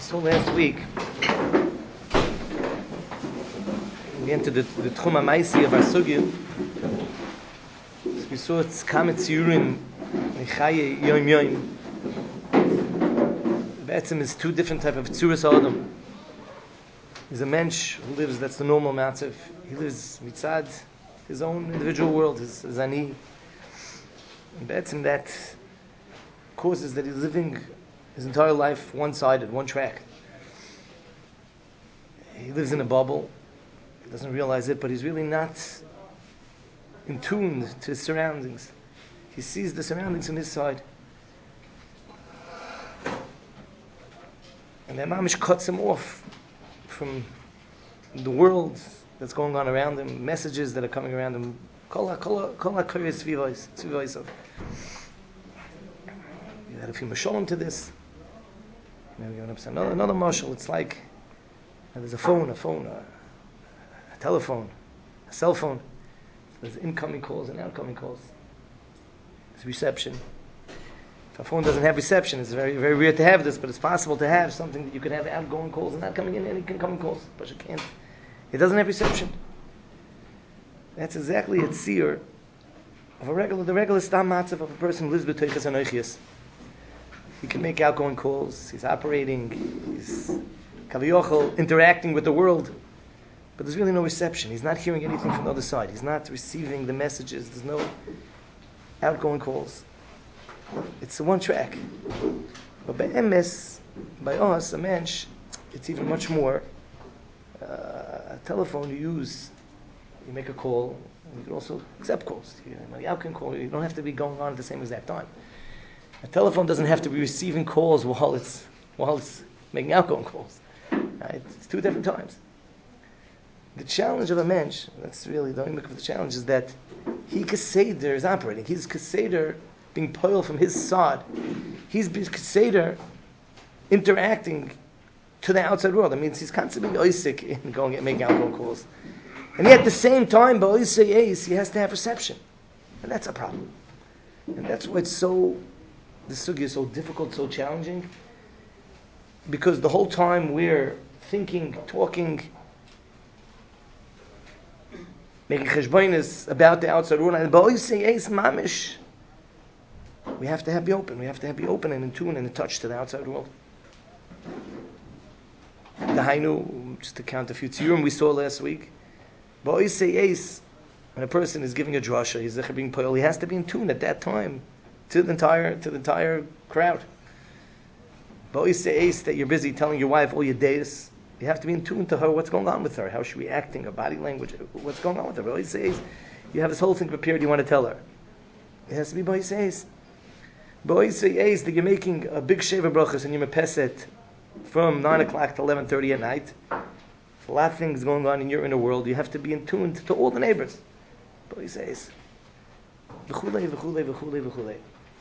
So last week, we entered the Tchum HaMaisi of our Sugya. So we saw it's Kamet Ziyurim, Nechaye Yom Yom. Be'etzim is two different types of Tzuras Adam. He's a mensch who lives, that's the normal matzav. He lives mitzad, his own individual world, his ani. And be'etzim that causes that he's living his entire life one-sided, one track. He lives in a bubble. He doesn't realize it, but he's really not in tune to his surroundings. He sees the surroundings on his side. And that mamish cuts him off from the world that's going on around him, messages that are coming around him. Kol ha-koyes tzvivoisav. You had a few mashalim to this. Another mashal. It's like there's a phone, a telephone, a cell phone. There's incoming calls and outgoing calls. It's reception. If a phone doesn't have reception, it's very, very rare to have this, but it's possible to have something that you could have outgoing calls and not coming in any incoming calls, but you can't. It doesn't have reception. That's exactly a tzir of the regular stam matzav of a person who lives b'toiches anoichias. He can make outgoing calls. He's operating. He's kaviyachol interacting with the world, but there's really no reception. He's not hearing anything from the other side. He's not receiving the messages. There's no outgoing calls. It's a one track. But by MS, by us, a mensch, it's even much more. A telephone you use, you make a call, and you can also accept calls. You outgoing call. You don't have to be going on at the same exact time. A telephone doesn't have to be receiving calls while it's making outgoing calls. Right? It's two different times. The challenge of a mensch, that's really the image of the challenge, is that he kaseder is operating. He's kaseder being poil from his side. He's kaseder interacting to the outside world. That means he's constantly oisik in going and making outgoing calls. And yet at the same time, he has to have reception. And that's a problem. And that's why it's so... The sugya is so difficult, so challenging, because the whole time we're thinking, talking, making cheshbonis about the outside world, and mamish, we have to be open. We have to be open and in tune and in touch to the outside world. The Hainu, just to count a few tziyurim we saw last week, when a person is giving a drasha, he's being poil, he has to be in tune at that time to the entire crowd. But always say ace that you're busy telling your wife all your days. You have to be in tune to her, what's going on with her, how she's reacting, her body language, what's going on with her. But always say ace, you have this whole thing prepared, you want to tell her. It has to be boy say ace. Boy say ace that you're making a big sheva brachas and you're mepeset from 9 o'clock to 11:30 at night. There's a lot of things going on in your inner world. You have to be in tune to all the neighbors. Boy say ace. V'chulei, v'chulei, v'chulei, v'chulei.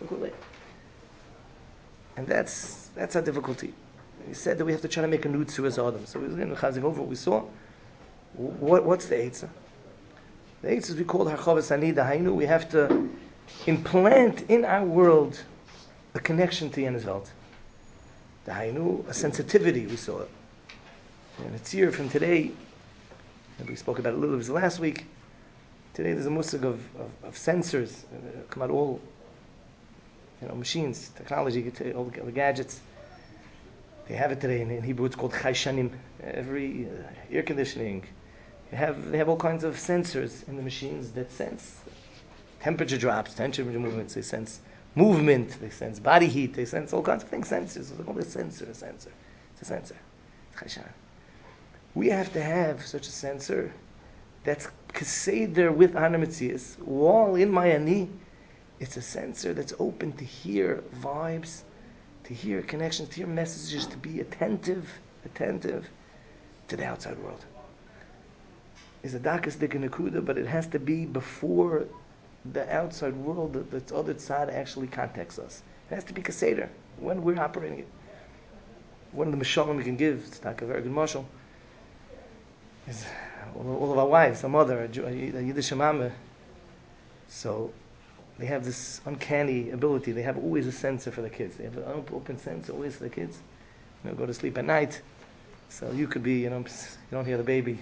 And that's our difficulty. He said that we have to try to make a new tzuras adam. So we're chazing over what we saw. What's the eitzah? The eitzah is we call harchavas ani dahainu. We have to implant in our world a connection to Yenes Welt. Dahainu, a sensitivity, we saw it. And it's here from today, and we spoke about it a little bit last week. Today there's a musig of sensors, come out all machines, technology, all the gadgets. They have it today in Hebrew. It's called chayshanim. Every air conditioning, they have all kinds of sensors in the machines that sense temperature drops, temperature movements. They sense movement. They sense body heat. They sense all kinds of things. Sensors. They call it a sensor. It's a sensor. It's chayshan. We have to have such a sensor that's kaseder with Ana Metzias. While in my ani, it's a sensor that's open to hear vibes, to hear connections, to hear messages, to be attentive to the outside world. It's a dakas dikanekuda, but it has to be before the outside world, the other side actually contacts us. It has to be kaseder when we're operating it. One of the mashalim we can give, it's not a very good mashal, is all of our wives, a mother, a Yiddish mama. So they have this uncanny ability. They have always a sensor for the kids. They have an open sensor always for the kids. go to sleep at night. So you could be, you don't hear the baby.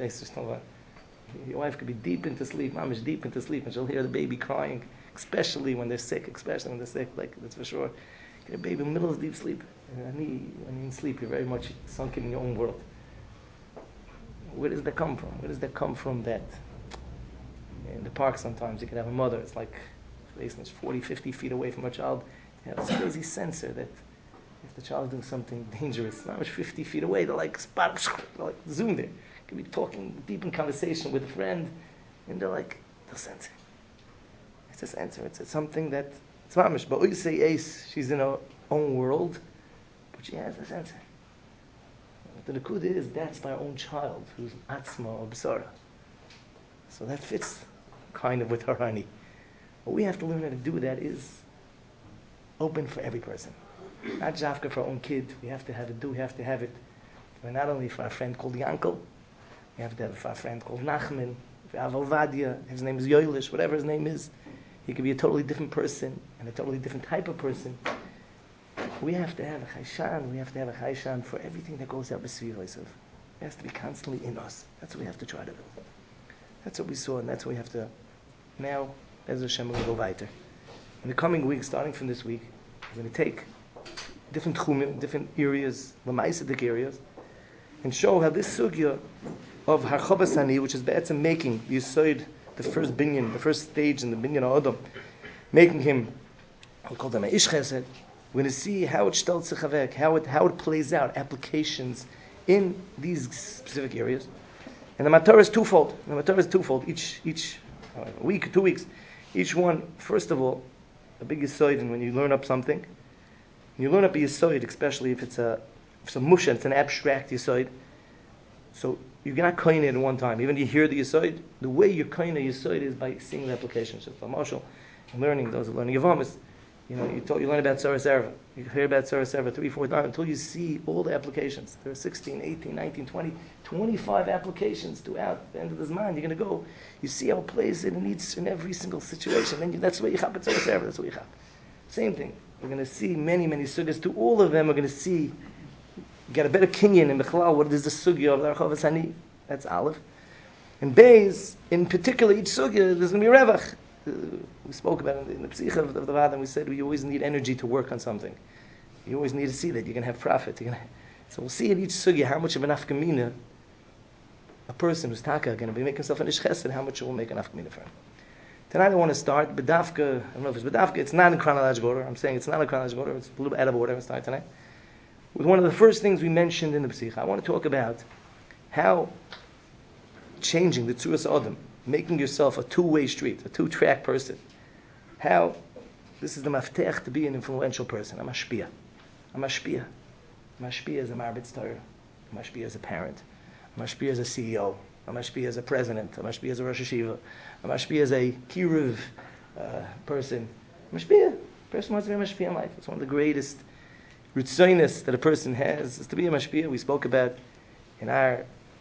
Your wife could be deep into sleep, mamish deep into sleep, and she'll hear the baby crying, especially when they're sick, like, that's for sure. Get a baby in the middle of deep sleep. And when you're in sleep, you're very much sunk in your own world. Where does that come from? Where does that come from that in the park sometimes you can have a mother, it's like 40, 50 feet away from her child. You have this crazy sensor that if the child is doing something dangerous, not much 50 feet away, they're like, spot, they're like zoom there. Could be talking deep in conversation with a friend, and they'll sense it. It's a sensor. It's something that it's mamish. But we say Ace, she's in her own world, but she has a sensor. The Nakuda is that's my own child, who's Atzma or B'sara. So that fits kind of with her honey. What we have to learn how to do that is open for every person. Not Javka for our own kid. We have to have it. But not only for our friend called Yankel, we have to have it for our friend called Nachman, for Av Ovadia, his name is Yoilish, whatever his name is. He could be a totally different person and a totally different type of person. We have to have a chayshan. We have to have a chayshan for everything that goes out b'sviv oisav. It has to be constantly in us. That's what we have to try to do. That's what we saw, and that's what we have to. Now, as Hashem will go weiter. In the coming weeks, starting from this week, we're going to take different tchumim, different areas, lamaisidik areas, and show how this sugya of harchavas hani, which is be'etzem making the yisoid, the first binyan, the first stage in the binyan ha'adam, making him, we call them a ish chesed. We're going to see how it stellt sich avek, how it plays out, applications in these specific areas. And the matar is twofold. Each week, 2 weeks, each one. First of all, a big yisoid, and when you learn up something, you learn up a yisoid, especially if it's a musha, it's an abstract yisoid. So you're not koine it at one time. Even if you hear the yisoid, the way you're koine yisoid is by seeing the application. So for Marshall, learning, those are learning Yavamis. You learn about Tzara Serva. You hear about Tzara Serva 3-4 times until you see all the applications. There are 16, 18, 19, 20, 25 applications throughout the end of this mind. You're going to go, you see how it plays in every single situation. Then that's where you chap at Tzara Serva. That's what you chap. Same thing. We're going to see many, many sugyas. To all of them, we're going to see, get a better kinyan in Bechlal, what is the sugya of the Archavas Hani. That's Aleph. And Beis, in particular, each sugya, there's going to be a revach. We spoke about it in the Psicha of the Vad, and we said we always need energy to work on something. You always need to see that you're going to have profit. So we'll see in each sugya how much of an afkamina a person who's taka going to be making himself an ish chesed, how much it will make an afkamina for him. Tonight I want to start bedavka. I don't know if it's bedavka. It's not in chronological order. I'm saying it's not in chronological order. It's a little bit out of order. I'm starting tonight with one of the first things we mentioned in the Psicha. I want to talk about how changing the Tzuras Adam, making yourself a two-way street, a two-track person. How this is the maftech to be an influential person, a mashpia. A mashpia. A mashpia is a marbitz Torah. A mashpia is a parent. A mashpia is a CEO. A mashpia is a president. A mashpia is a Rosh Hashiva. A mashpia is a kiruv person. Mashpia. A person wants to be a mashpia in life. It's one of the greatest ritzoinus that a person has, is to be a mashpia. We spoke about in our,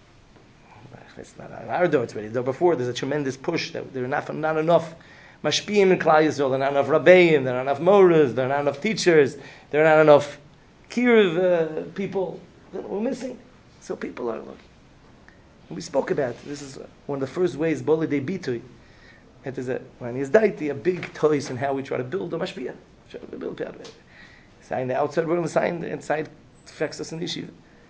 it's not our door, it's already though before, there's a tremendous push that there are not enough mashpiyim in Klal Yisrael, there are not enough rabbeim, there are not enough moras, there are not enough teachers, there are not enough kiruv people that we're missing. So people are looking. And we spoke about, this is one of the first ways, Boli de Bitui, it is when he's daiti, a big toys in how we try to build a mashpiyah. Try to build a sign the outside world, and sign the inside affects us in the yeshiva.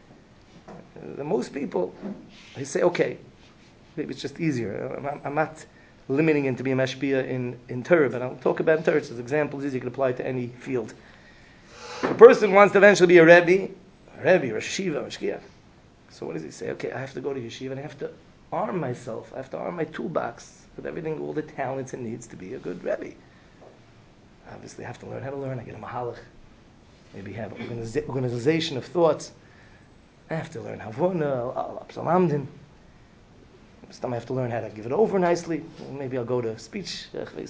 The most people, they say, okay, maybe it's just easier. I'm not limiting him to be a mashpiyah in Torah, but I'll talk about in Torah. It's an example, you can apply to any field. If a person wants to eventually be a Rosh Hashiva, Mashkiach. So what does he say? Okay, I have to go to yeshiva and I have to arm myself. I have to arm my toolbox with everything, all the talents it needs to be a good Rebbe. Obviously, I have to learn how to learn. I get a mahalach. Maybe have organization of thoughts. I have to learn Havona, Psalamdin. I have to learn how to give it over nicely. Maybe I'll go to speech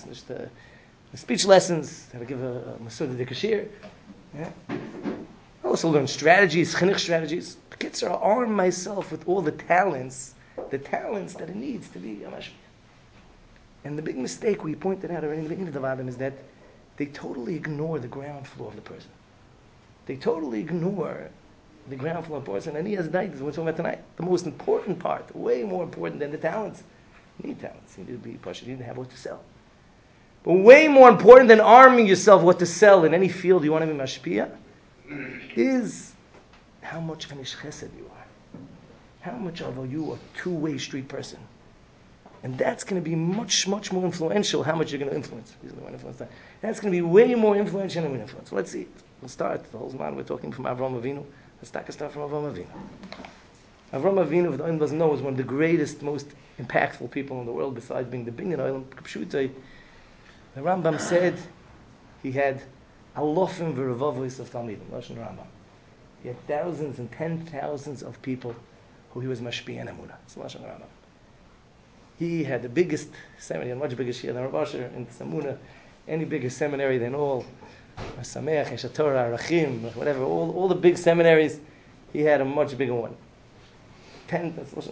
lessons, how to give a Masuda de Kashir. Yeah. I also learn strategies, chinuch strategies. I'll arm myself with all the talents that it needs to be a mashpia. And the big mistake we pointed out already in the beginning of the Vadim is that they totally ignore the ground floor of the person. They totally ignore the ground floor person, and he has died, as we're talking about tonight. The most important part, way more important than the talents. You need talents. You need to be passionate. You need to have what to sell. But way more important than arming yourself what to sell in any field you want to be mashpia is how much of an ish chesed you are. How much of you a two-way street person. And that's going to be much, much more influential how much you're going to influence. That's going to be way more influential than influence. So let's see. We'll start. The whole time we're talking from Avraham Avinu. Let's take a start from Avraham Avinu. Avraham Avinu, if the Olam doesn't know, is one of the greatest, most impactful people in the world besides being the Binyan Olam. The Rambam said he had alofim v'revavos of Talmidim. Lashon Rambam. He had thousands and 10,000s of people who he was mashpia and emunah. It's Lashon Rambam. He had the biggest seminary, a much bigger shia than Rav Asher in Samuna, any bigger seminary than all. Sameach, Eshet Torah, Rachim, whatever, all the big seminaries, he had a much bigger one. 10,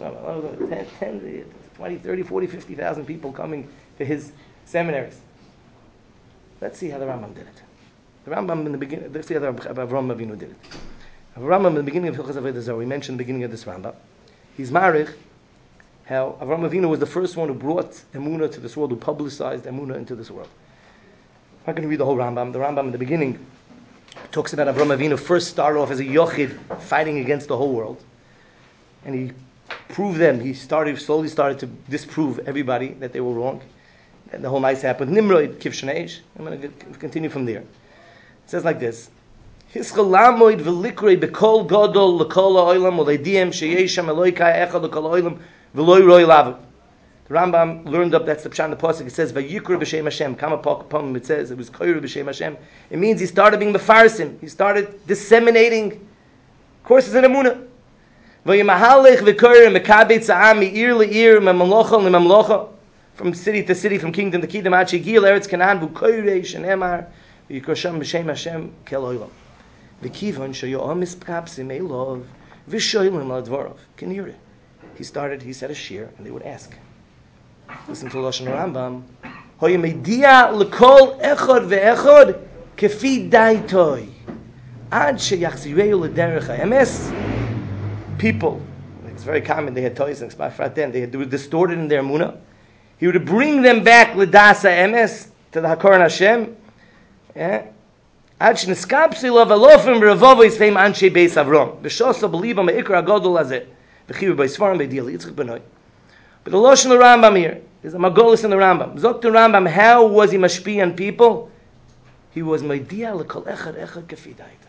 20, 30, 40, 50,000 people coming to his seminaries. Let's see how the Rambam did it. The Rambam in the beginning, let's see how Avraham Avinu did it. Avraham in the beginning of Hilchos Avodah Zarah, we mentioned the beginning of this Rambam. He's marich how Avraham Avinu was the first one who brought Emunah to this world, who publicized Emunah into this world. I'm not going to read the whole Rambam. The Rambam in the beginning talks about Avraham Avinu first started off as a yochid fighting against the whole world. And he proved them. He slowly started to disprove everybody that they were wrong. And the whole nice happened. Nimrod, Kivshaneish. I'm going to continue from there. It says like this. Hischalamoid v'likrei b'kol gadol l'kol ha'olam u'leidiem sheyesham Elokai echad l'kol ha'olam v'loi roi lavu. The Rambam learned up, that's the pshat in the pasuk. It says, Vayikra b'shem Hashem. Kama pam, it says, it was koyru b'shem Hashem. It means he started being mefarsim. He started disseminating courses in Emunah. Vayimahalech v'koyru mekabetz ha'am mi'ir le'ir me'mamlocha le'mamlocha. From city to city, from kingdom to kingdom, ad shegil eretz Canaan v'koyrei shenemar v'yikosham b'shem Hashem kel olam. V'kivon sheyoam mispkapsim elov v'shoylim l'advorov. Can you hear it? He said a shir, and they would ask. Listen to Lashon Rambam. Hoyemediya l'kol echad ve'echad kefi daitoi ad sheyachzireu l'derech ha'emes. People, it's very common, they had toys and then they were distorted in their emunah. He would bring them back l'das ha'emes, to the Hakoran Hashem. Ad sheniskapsi lo v'alofim v'revavos ve'im anshe beis Avram. V'shosa b'libam ha'ikra agadol hazeh. V'chivu b'isfarim b'diyal Yitzchak b'noi. But the Lashon of the Rambam here is a Magolis in the Rambam. Zok the Rambam, how was he mashpi on people? He was Maidiya l'kol echad kefi daitoi.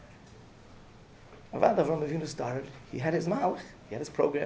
Avad Avraham Avinu started. He had his malach. He had his program.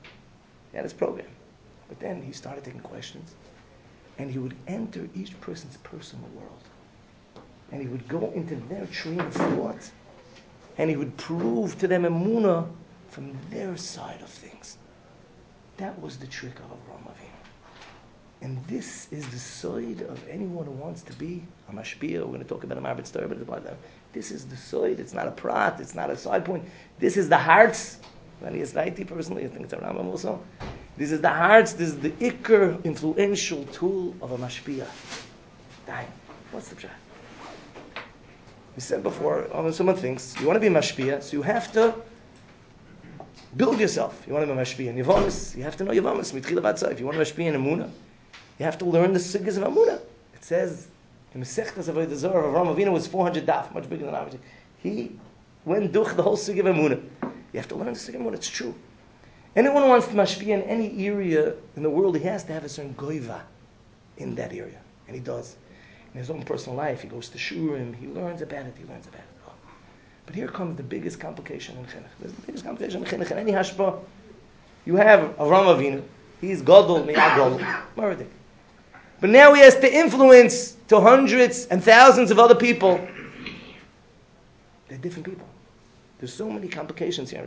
But then he started taking questions, and he would enter each person's personal world, and he would go into their train of thought, and he would prove to them emunah from their side of things. That was the trick of Avraham Avinu. And this is the side of anyone who wants to be a mashpia. We're going to talk about a Marbet story, but it's about that. This is the side. It's not a prat. It's not a side point. This is the hearts. And he is righty personally. I think it's a Rambam also. This is the hearts. This is the ikr, influential tool of a mashpia. What's the prat? We said before, someone thinks, you want to be mashpia, so you have to build yourself. You want to be mashpia in Yavamis, you have to know Yavamis. If you want to be mashpia in Emunah, you have to learn the sugyas of Emunah. It says, in Masechtas Avodah Zarah, Avraham Avinu was 400 daf, much bigger than ours. He went duch the whole sugya of Emunah. You have to learn the sugya of Emunah, it's true. Anyone who wants to mashpia in any area in the world, he has to have a certain goiva in that area. And he does. In his own personal life, he goes to shurim, he learns about it. But here comes the biggest complication in chinuch. There's the biggest complication in chinuch. In any hashpah, you have Avraham Avinu. He's gadol me'ad gadol, maradik. But now he has to influence to hundreds and thousands of other people. They're different people. There's so many complications here.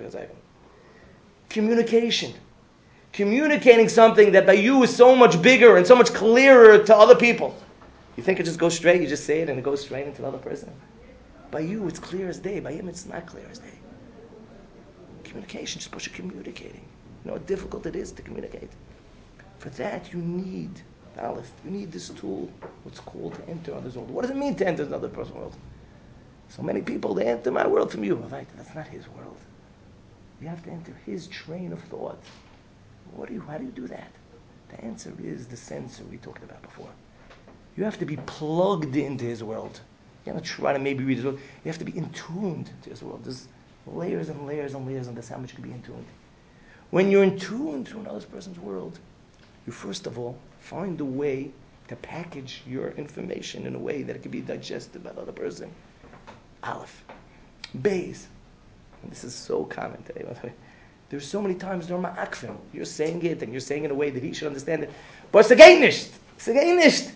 Communicating something that by you is so much bigger and so much clearer to other people. You think it just goes straight, you just say it and it goes straight into the other person. By you, it's clear as day. By him, it's not clear as day. Communication, just push communicating. You know how difficult it is to communicate. For that, you need Aleph. You need this tool, what's called to enter others' world. What does it mean to enter another person's world? So many people, they enter my world from you. Right? That's not his world. You have to enter his train of thought. How do you do that? The answer is the sensor we talked about before. You have to be plugged into his world. You cannot try to maybe read his world. You have to be intuned to his world. There's layers and layers and layers, and that's how much you can be intuned. When you're intuned to another person's world, you first of all find a way to package your information in a way that it can be digested by the other person. Aleph. Beis. And this is so common today, by the way. There's so many times during ma'akfim, you're saying it and you're saying it in a way that he should understand it. But it's nicht.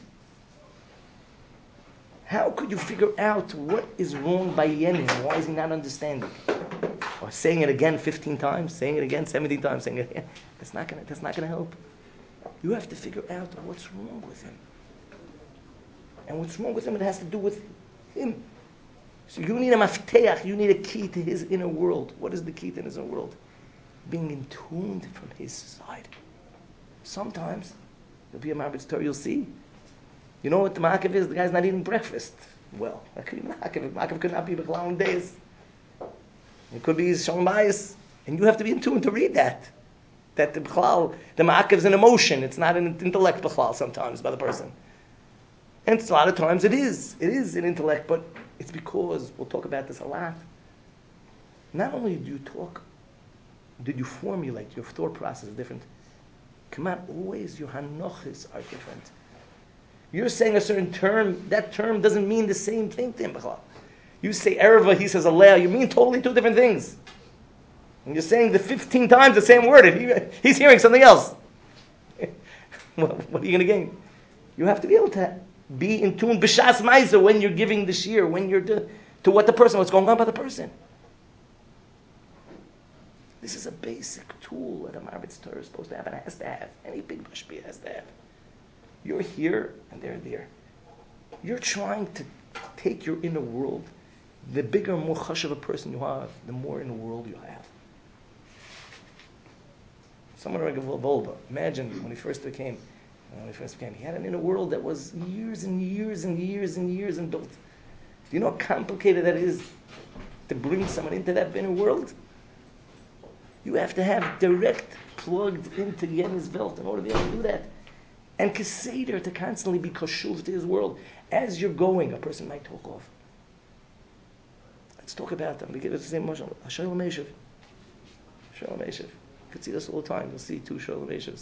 How could you figure out what is wrong by Yenin? Why is he not understanding? Or saying it again 15 times, saying it again 17 times, saying it again. That's not gonna help. You have to figure out what's wrong with him. And what's wrong with him, it has to do with him. So you need a mafteach, you need a key to his inner world. What is the key to his inner world? Being in tuned from his side. Sometimes, you'll be a Marbitz Torah, you'll see. You know what the ma'akev is? The guy's not eating breakfast. Well, that could be ma'akev. Ma'akev could not be b'chalon days. It could be shalom bayis. And you have to be in tune to read that. That the ma'akev is an emotion. It's not an intellect b'chalal sometimes by the person. And a lot of times it is. It is an intellect, but it's because, we'll talk about this a lot, not only do you talk, did you formulate, your thought process is different. Come on, always your hanochis are different. You're saying a certain term, that term doesn't mean the same thing to him. You say Ereva, he says Alea, you mean totally two different things. And you're saying the 15 times the same word, and he's hearing something else. Well, what are you going to gain? You have to be able to be in tune, b'shas ma'isa, when you're giving the shir, when you're to what the person, what's going on by the person. This is a basic tool that a Marbitz Torah is supposed to have and has to have. Any big mashpia has to have. You're here and they're there. You're trying to take your inner world. The bigger, more chashav a person you have, the more inner world you have. Someone like a Volba, imagine when he first came, he had an inner world that was years and years and years and years and built. Do you know how complicated that is to bring someone into that inner world? You have to have direct plugged into Yen's Welt in order to be able to do that. And Keseder, to constantly be koshuv to his world. As you're going, a person might talk off. Let's talk about them. We give it the same motion. Shalom Eshev. Shalom Eshev. You could see this all the time. You'll see two Shalom Eshevs.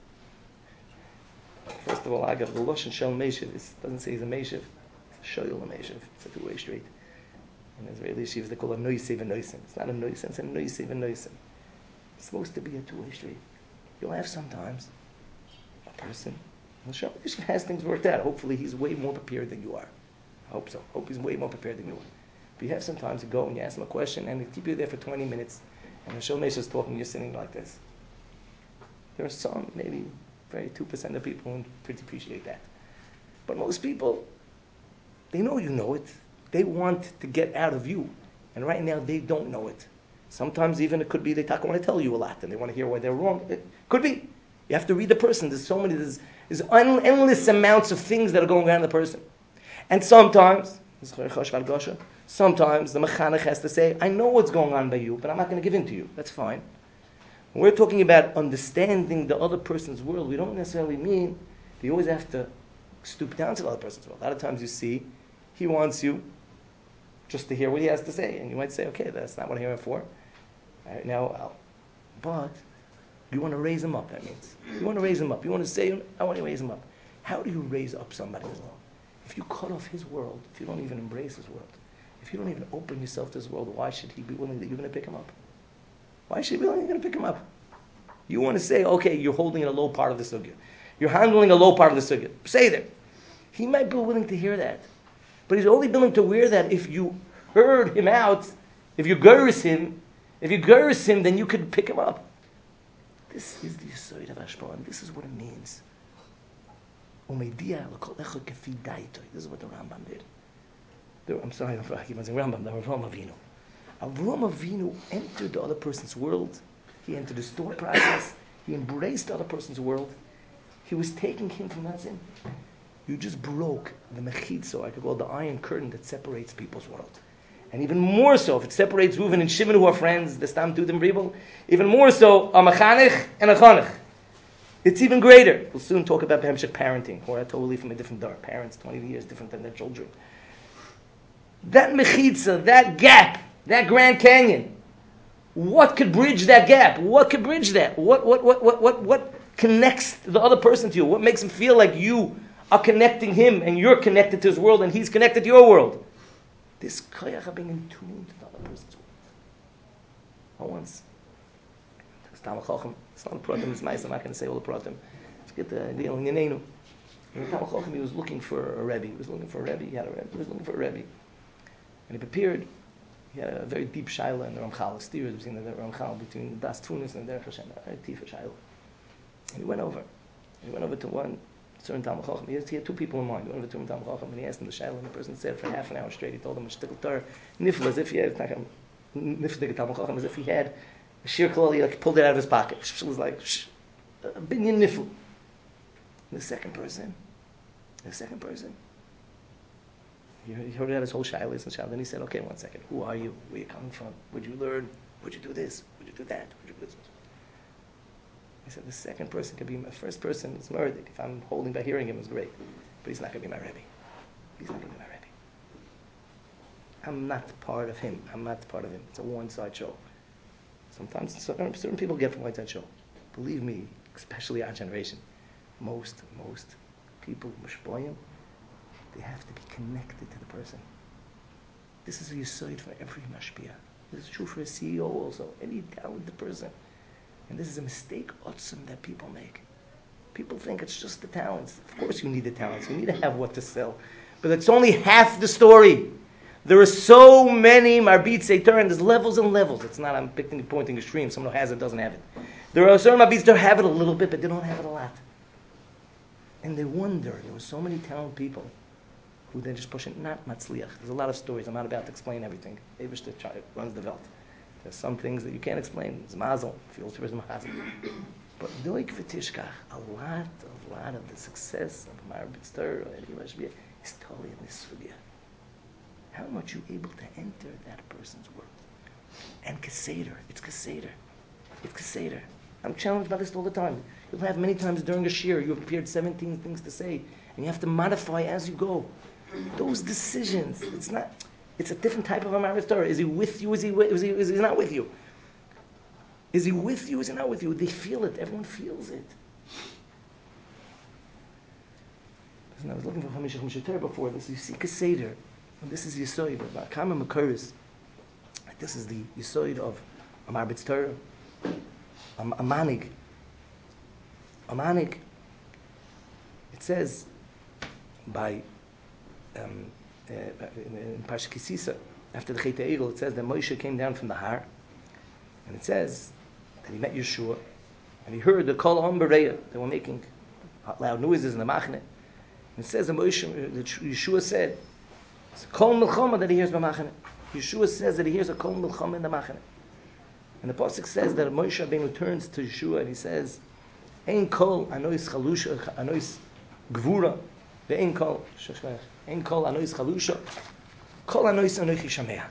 First of all, I got the Lashon Shalom Eshev. It doesn't say he's a Meshev. It's a Shalom Eshev. It's a two-way street. In Israeli yeshivas, they call it Noisev and Noisen. It's not a Noisen, it's a Noisev and Noisen. It's supposed to be a two-way street. You'll have sometimes a person, Hashem has things worked out. Hopefully he's way more prepared than you are. I hope so. Hope he's way more prepared than you are. But you have sometimes to go and you ask him a question and they keep you there for 20 minutes and Hashem is talking, you're sitting like this. There are some, maybe very 2% of people who pretty appreciate that. But most people, they know you know it. They want to get out of you. And right now they don't know it. Sometimes even it could be they want to tell you a lot and they want to hear why they're wrong. It could be. You have to read the person. There's endless amounts of things that are going on in the person. And sometimes the mechanech has to say, I know what's going on by you, but I'm not going to give in to you. That's fine. When we're talking about understanding the other person's world, we don't necessarily mean that you always have to stoop down to the other person's world. A lot of times you see, he wants you just to hear what he has to say. And you might say, okay, that's not what I'm here for. All right, now, but you want to raise him up, that means. You want to raise him up. You want to say, I want to raise him up. How do you raise up somebody? If you cut off his world, if you don't even embrace his world, if you don't even open yourself to his world, why should he be willing that you're going to pick him up? Why should he be willing you're going to pick him up? You want to say, okay, you're holding a low part of the sugya. You're handling a low part of the sugya. Say that. He might be willing to hear that. But he's only willing to wear that if you heard him out, if you gurus him, then you could pick him up. This is the Yesod of Hashpah, and this is what it means. This is what the Rambam did. I'm sorry, I keep on saying Rambam, the Avraham Avinu. Avraham Avinu entered the other person's world. He entered his thought process. He embraced the other person's world. He was taking him from that sin. You just broke the mechitzo, I could call the iron curtain that separates people's world. And even more so, if it separates Reuven and Shimon, who are friends, the Stam Tudim Bribel, even more so, a Mechanech and a Chanech. It's even greater. We'll soon talk about Hemshech parenting, or totally from a different dar. Parents, 20 years different than their children. That mechitza, that gap, that Grand Canyon, what could bridge that gap? What could bridge that? What connects the other person to you? What makes him feel like you are connecting him and you're connected to his world and he's connected to your world? This koyach of being in tune to the other person's world. I once, it's not the pratim, it's nice, I'm not going to say all the pratim. Let's get the deal in Yenenu. He was looking for a Rebbe. He was looking for a Rebbe. He had a Rebbe. He was looking for a Rebbe. And he prepared. He had a very deep shaila in the Ramchal, a steer between the Ramchal, between the Das Tunis and the Derech Hashem, a very deep shaila. And he went over. He went over to one certain Talmud Chacham. He had two people in mind. He went over to one Talmud Chacham and he asked him the shaila, and the person said for half an hour straight, he told him, nifl, as if he had, nifl Talmud Chacham, as if he had a shir klal, he like pulled it out of his pocket. It was like, a binyan nifl. The second person, he heard out his whole shilas and shal. Then he said, okay, 1 second. Who are you? Where are you coming from? Where'd you learn? Where'd you do this? Where'd you do that? Where'd you do this? He said, the second person could be my first person. It's murdered. If I'm holding by hearing him, it's great. But he's not going to be my Rebbe. He's not going to be my Rebbe. I'm not part of him. I'm not part of him. It's a one-side show. Sometimes certain people get from one-side show. Believe me, especially our generation. Most people, Mishpoyim, they have to be connected to the person. This is a yesod for every mashpia. This is true for a CEO also, any talented person. And this is a mistake that people make. People think it's just the talents. Of course you need the talents. You need to have what to sell. But it's only half the story. There are so many marbit seiter, and there's levels and levels. It's not I'm pointing extreme. Someone who has it doesn't have it. There are certain marbits that have it a little bit, but they don't have it a lot. And they wonder. There were so many talented people who then just push it, not matzliach. There's a lot of stories. I'm not about to explain everything. Eibishter runs the Welt. There's some things that you can't explain. It's mazel. Feels for mazel. But doik v'tishkach, a lot of the success of Marbit Torah is totally in this sugya. How much you able to enter that person's world. And Keseder. It's Keseder. It's Keseder. I'm challenged by this all the time. You'll have many times during a shir, you have prepared 17 things to say, and you have to modify as you go. Those decisions, it's a different type of a Marbit Torah. Is he with you? Is he not with you? Is he with you? Is he not with you? They feel it. Everyone feels it. Listen, I was looking for Hamish Mishater before this. You see Keseder. And this is Yisoid of Kama Makuris. This is the Yisoid of a Marbit Torah. A manig. A manig. It says by in Parsha Kisisa, after the Chet Egel, it says that Moshe came down from the Har, and it says that he met Yeshua, and he heard the Kol Om Bereya. They were making loud noises in the Machne. And it says that Yeshua said, it's a Kol Milchama that he hears by Machne. Yeshua says that he hears a Kol Milchama in the Machne. And the Pasuk says that Moshe Rabbeinu turns to Yeshua and he says, Ein Kol Anois Chalusha, Anois Gvura, Ve'ein Kol, Ein Kol Anois Chalusha, Kol Anois Anoichi Shamea.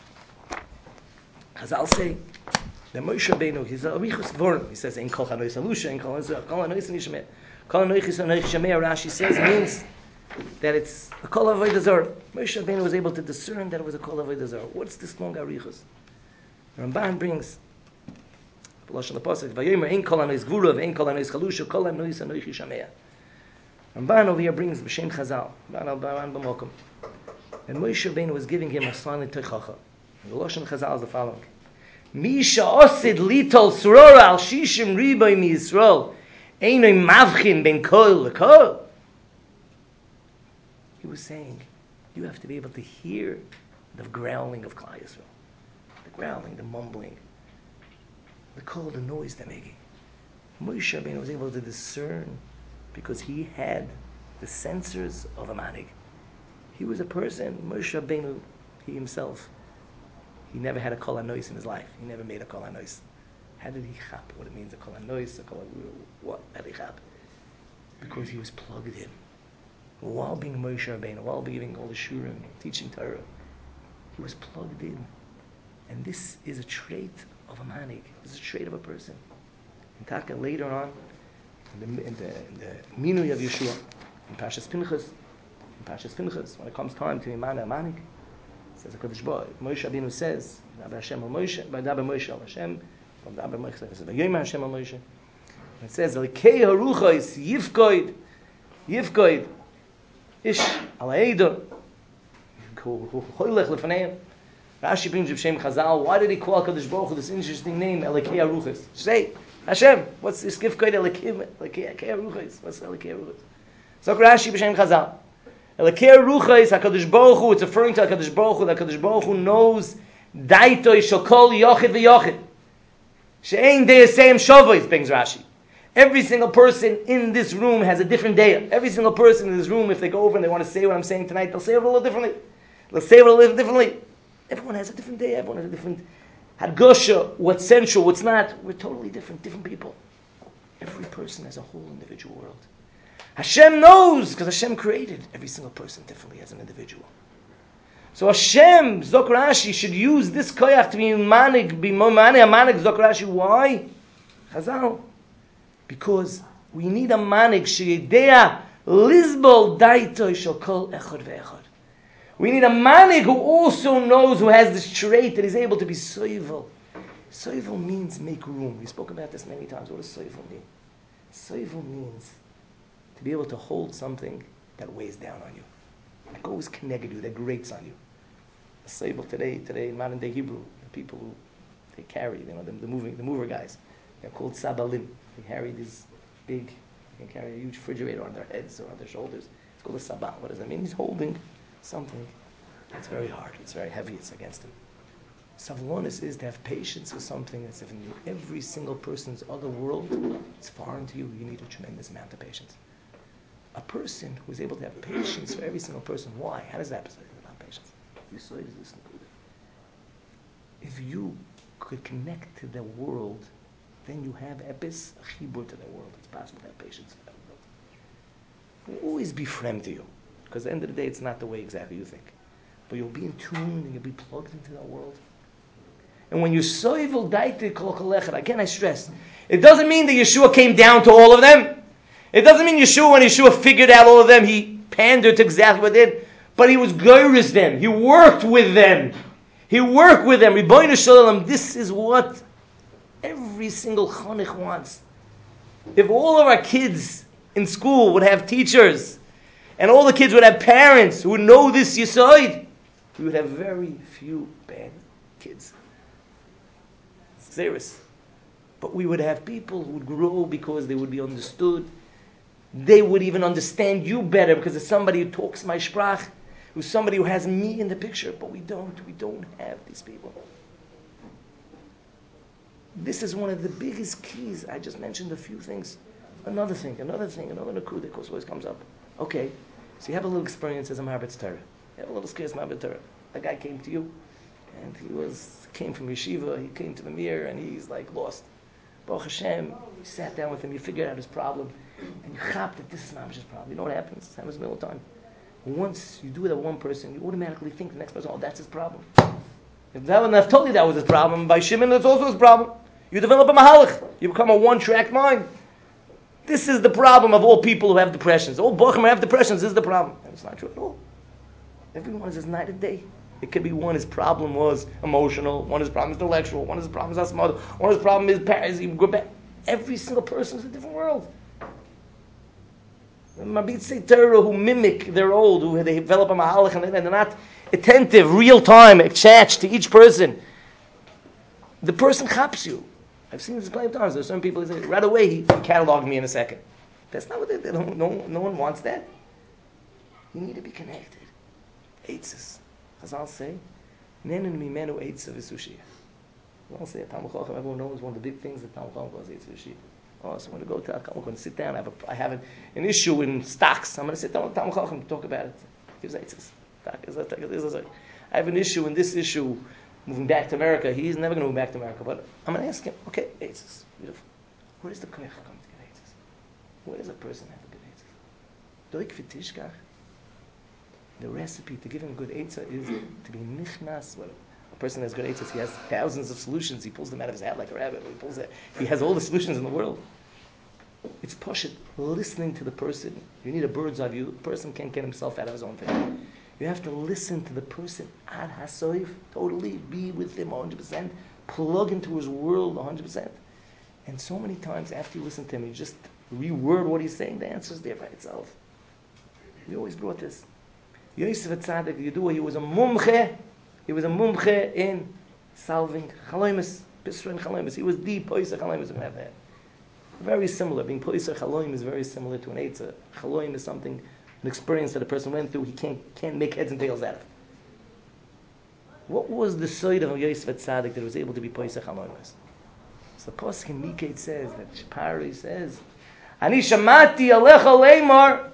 Chazal say, that Moshe Rabbeinu, he's a Arichus Dvorim. He says, Ein Kol Anois Chalusha, Ein Kol Anois Anoichi Shamea. Kol Anoichi Shamea, Rashi says, means that it's a Kol Avodah Zarah. Moshe Rabbeinu was able to discern that it was a Kol Avodah Zarah. What's this long Arichus? Ramban brings B'lashon the pasuk, Vayomer ein kol anois gvura, ve'ein kol anois chalusha, kol anois anoichi shamea. Ramban over here brings b'shem Chazal, Ramban b'mokum, and Moshe Rabbeinu was giving him a silent teichacha. And the B'lashon Chazal is the following: Misha osid litol surora al shishim riboy mi Yisrael, einoi mavchin ben kol lekol. He was saying, you have to be able to hear the growling of Klal Yisrael. The growling, the mumbling, the call, the noise they're making. Moshe Rabbeinu was able to discern because he had the sensors of a manig. He was a person, Moshe Rabbeinu, he himself, he never had a kol hanois in his life. He never made a kol hanois. How did he chap what it means, a kol hanois, what? How did he chap? Because he was plugged in. While being Moshe Rabbeinu, while being all the shurim, teaching Torah, He was plugged in. And this is a trait of a manig. This is a trait of a person. In Taka, later on, in the Minui of Yeshua, in Parshas Pinchas, when it comes time to Iman Manig, says HaKadosh Baruch Hu, Moshe Rabbeinu says, V'daber Hashem al Moshe, V'daber Moshe al Hashem, V'daber Moshe says, V'yomer Hashem al Moshe. It says, Elikei haruchos yifkoid, ish al ha'edo, choylech lefaneim. Rashi brings Shem Chazal, why did he call HaKadosh Baruch Hu this interesting name, Elikei haruchos? Say, Hashem, what's this yifkoid Elikei haruchos? What's Elikei haruchos? So Rashi b'Shem Chazal. Elikei haruchos, HaKadosh Baruch Hu, it's referring to HaKadosh Baruch Hu, that HaKadosh Baruch Hu knows daitoi shel kol yochid v'yochid. She'ein de'asem shavos, brings Rashi. Every single person in this room has a different day. Every single person in this room, if they go over and they want to say what I'm saying tonight, they'll say it a little differently. Everyone has a different day. Everyone has a different hadgosha, what's central, what's not. We're totally different people. Every person has a whole individual world. Hashem knows, because Hashem created every single person differently as an individual. So Hashem, Zok Rashi, should use this koyach to be manig, Zok Rashi. Why? Chazal. Because we need a manig sheyedea lizbol daito shel kol echad ve'echad. We need a manig who also knows, who has this trait that is able to be soivel. Soivel means make room. We spoke about this many times. What does soivel mean? Soivel means to be able to hold something that weighs down on you, that goes connected you, that grates on you. A soivel today in modern day Hebrew, the people who they carry, the mover guys, they're called sabalim. They carry these big, they can carry a huge refrigerator on their heads or on their shoulders. It's called a sabah. What does that mean? He's holding something that's very hard, it's very heavy, it's against him. Savlonis is to have patience with something that's in every single person's other world. It's foreign to you. You need a tremendous amount of patience. A person who is able to have patience for every single person. Why? How does that about patience? You saw it this. If you could connect to the world, then you have epis, a chibur to the world. It's possible to have patience for that world. It will always be friend to you. Because at the end of the day, it's not the way exactly you think. But you'll be in tune and you'll be plugged into that world. And when you're soivel daite kol kolechad, again I stress, it doesn't mean that Yeshua came down to all of them. It doesn't mean Yeshua, when Yeshua figured out all of them, he pandered to exactly what they did. But he was goyris them. He worked with them. Ribono shel olam, this is what every single chonich wants. If all of our kids in school would have teachers, and all the kids would have parents who would know this yisoid, we would have very few bad kids. It's serious. But we would have people who would grow because they would be understood. They would even understand you better because it's somebody who talks my sprach, who's somebody who has me in the picture. But we don't have these people. This is one of the biggest keys. I just mentioned a few things. Another nakud that always comes up. Okay, so you have a little experience as a Marbetz Torah. You have a little experience as a Marbetz Torah. A guy came to you, and he came from yeshiva, he came to the mir, and he's like lost. Baruch Hashem, you sat down with him, you figured out his problem, and you chop that this is not his problem. You know what happens? It happens in the middle of time. Once you do it at one person, you automatically think the next person, oh, that's his problem. If I've told you that was his problem, by Shimon, that's also his problem. You develop a mahalach. You become a one-track mind. This is the problem of all people who have depressions. All bochum have depressions. This is the problem. And it's not true at all. Everyone has his night and day. It could be one, his problem was emotional. One, his problem is intellectual. One, his problem is asthma. One, his problem is parents. Every single person is a different world. Marbitz Torah who mimic their old, who they develop a mahalach and they're not attentive, real time, attached to each person. The person chaps you. I've seen this plenty of times. There's some people who say, right away, he cataloged me in a second. That's not what they don't. No one wants that. You need to be connected. Eitzes. Chazal say, Nenen mimenu eitz v'sushia. Chazal say, Talmud Chacham, everyone knows one of the big things that Talmud Chacham calls eitz v'sushia. Oh, so when I go to Talmud, I'm going to sit down. I have an issue in stocks. I'm going to sit down with Talmud Chacham to talk about it. Gives eitzes. I have an issue in this issue. Moving back to America, he's never going to move back to America. But I'm going to ask him, okay, eitzes, beautiful. Where does the koyach come to get eitzes? Where does a person have to get eitzes? Doik v'tishkach. The recipe to giving good eitzah is to be nichnas. Well, a person has good eitzahs, he has thousands of solutions. He pulls them out of his hat like a rabbit. He has all the solutions in the world. It's pashut, listening to the person. You need a bird's eye view. The person can't get himself out of his own thing. You have to listen to the person ad hasoif, totally be with him 100%, plug into his world 100%. And so many times after you listen to him, you just reword what he's saying, the answer is there by itself. We always brought this. Yosef Atzadik, Yedua, he was a mumche in solving chaloimus, Bisra and chaloimus. He was the poisach chaloimus we have had. Very similar. Being poisach chaloim is very similar to an eitzah. Chaloim is something, an experience that a person went through, he can't make heads and tails out of. What was the side of Yosef Atzadik that was able to be poisach chaloimus? So the Pasuk in Mikate says, that Shapari says, Ani shamati alecha leimar,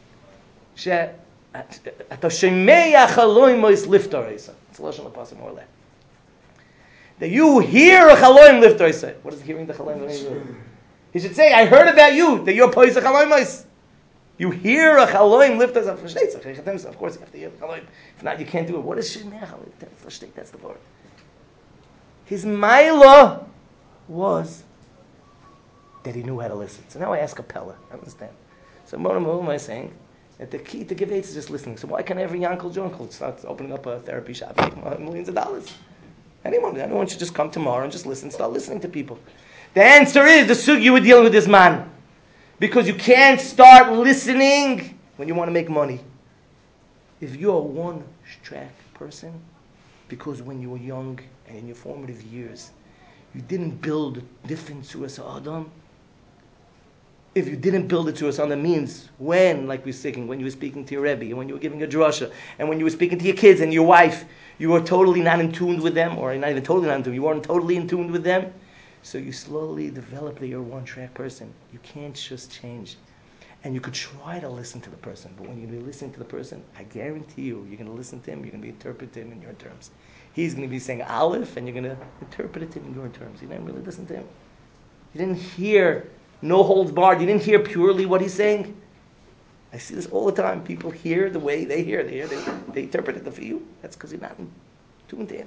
Ata shemeya chaloimos liftar eisa. It's a lashon of Pasuk more or less. That you hear a chaloim liftar eisa. What is hearing the chaloim mean? He should say, I heard about you, that you're poisach chaloimos. You hear a chaloim liftar eisa. Of course you have to hear the chaloim. If not, you can't do it. What is shemeya chaloim? That's the word. His maila was that he knew how to listen. So now I ask a Pella. I understand. So what am I saying? That the key to give aids is just listening. So why can't every Yankel Jonkel start opening up a therapy shop, make millions of dollars? Anyone should just come tomorrow and just listen, start listening to people. The answer is the sug you were dealing with this man. Because you can't start listening when you want to make money. If you're a one-track person, because when you were young and in your formative years, you didn't build different suas Adam. If you didn't build it to us on the means when, like we're speaking, when you were speaking to your Rebbe, and when you were giving a drasha, and when you were speaking to your kids and your wife, you were totally not in tune with them, or not even totally not in tune, you weren't totally in tune with them. So you slowly develop that you're a one-track person. You can't just change. And you could try to listen to the person, but when you're listening to the person, I guarantee you're going to listen to him, you're going to be interpreting him in your terms. He's going to be saying Aleph, and you're going to interpret it in your terms. You didn't really listen to him. You didn't hear no holds barred. You didn't hear purely what he's saying. I see this all the time. People hear the way they hear. They interpret it for you. That's because you're not tuned to him.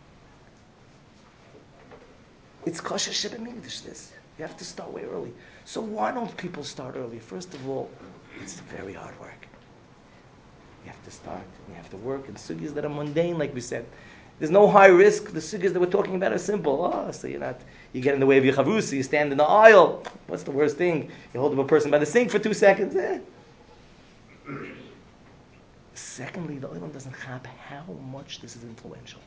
It's kosher shebemigdash, this. You have to start way early. So why don't people start early? First of all, it's very hard work. You have to start. You have to work in sugyas that are mundane, like we said. There's no high risk. The sugyas that we're talking about are simple. So you get in the way of your chavrusa, you stand in the aisle. What's the worst thing? You hold up a person by the sink for 2 seconds. Secondly, the olam doesn't have how much this is influential.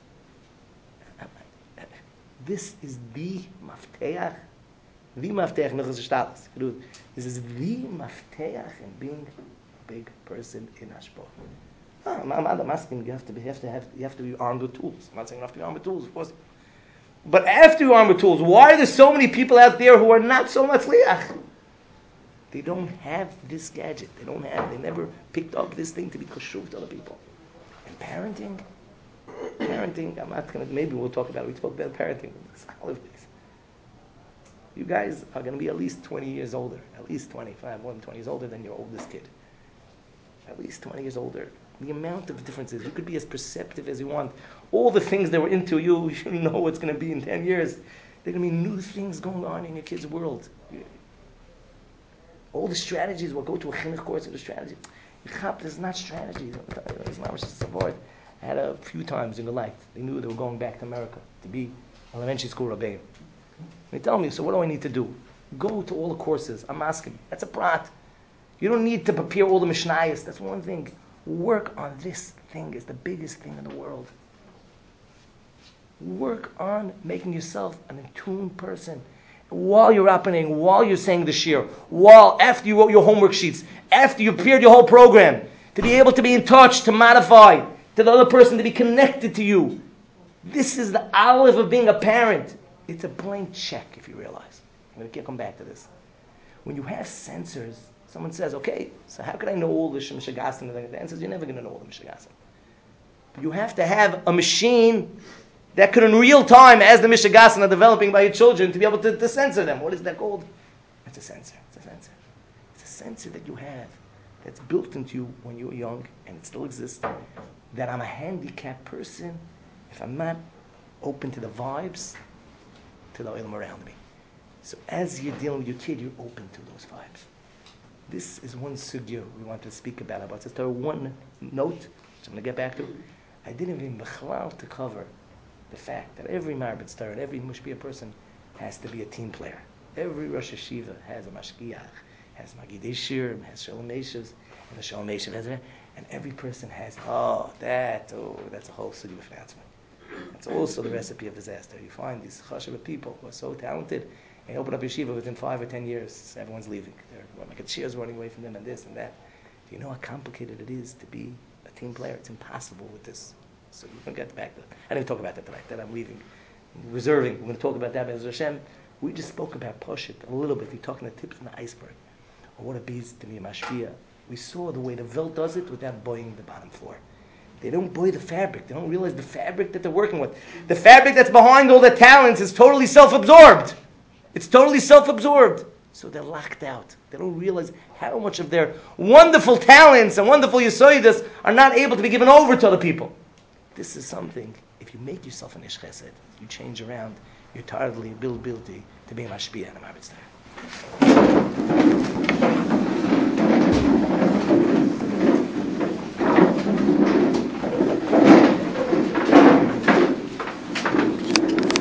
This is the mafteach. The mafteach, this is the mafteach in being a big person in Ashbo. I'm asking, you have to be armed with tools. I'm not saying you have to be armed with tools, of course. But after you're armed with tools, why are there so many people out there who are not so matzliach? They don't have this gadget. They never picked up this thing to be kashuv to other people. And parenting, I'm not going to, maybe we'll talk about it. We spoke about parenting. You guys are going to be at least 20 years older, at least 25, more than 20 years older than your oldest kid. At least 20 years older. The amount of differences. You could be as perceptive as you want. All the things that were into you, you shouldn't know what's going to be in 10 years. There are going to be new things going on in your kid's world. All the strategies, we'll go to a chinuch course of the strategy. There's not strategies. It's not just support. I had a few times in the light. They knew they were going back to America to be elementary school rabbeim. They tell me, so what do I need to do? Go to all the courses. I'm asking. That's a prat. You don't need to prepare all the mishnayos. That's one thing. Work on this thing. It's the biggest thing in the world. Work on making yourself an attuned person. While you're happening, while you're saying the shir, while after you wrote your homework sheets, after you prepared your whole program, to be able to be in touch, to modify, to the other person to be connected to you. This is the olive of being a parent. It's a blank check, if you realize. I'm going to come back to this. When you have sensors, someone says, okay, so how could I know all the Mishagasim? The answer is you're never going to know all the Mishagasim. You have to have a machine that could in real time, as the Mishagasim are developing by your children, to be able to censor them. What is that called? It's a sensor. It's a sensor that you have that's built into you when you were young, and it still exists, that I'm a handicapped person if I'm not open to the vibes, to the olam around me. So as you're dealing with your kid, you're open to those vibes. This is one sugya we want to speak about just one note, which I'm going to get back to. I didn't even bechlal to cover the fact that every Marbet Star and every Mushbiya person has to be a team player. Every Rosh Hashiva has a Mashgiach, has Magidei Shirim, has Shalom Meshav, and the Shalom Meshav has, and every person has, that's a whole sugya of announcement. That's also the recipe of disaster. You find these chashuva people who are so talented, and open up yeshiva within 5 or 10 years, everyone's leaving. They're like cheers running away from them and this and that. Do you know how complicated it is to be a team player? It's impossible with this. So we're going to get back to that. I didn't talk about that tonight, that I'm leaving. Reserving. We're going to talk about that, Be'ez Hashem. We just spoke about Poshet a little bit. We're talking the tips of the iceberg. Or what it means to be a mashpia. We saw the way the Welt does it without boying the bottom floor. They don't boy the fabric. They don't realize the fabric that they're working with. The fabric that's behind all the talents is totally self-absorbed. It's totally self-absorbed. So they're locked out. They don't realize how much of their wonderful talents and wonderful yisoidas are not able to be given over to other people. This is something, if you make yourself an ish chesed, you change around your ability to be a mashpia and a marbet star.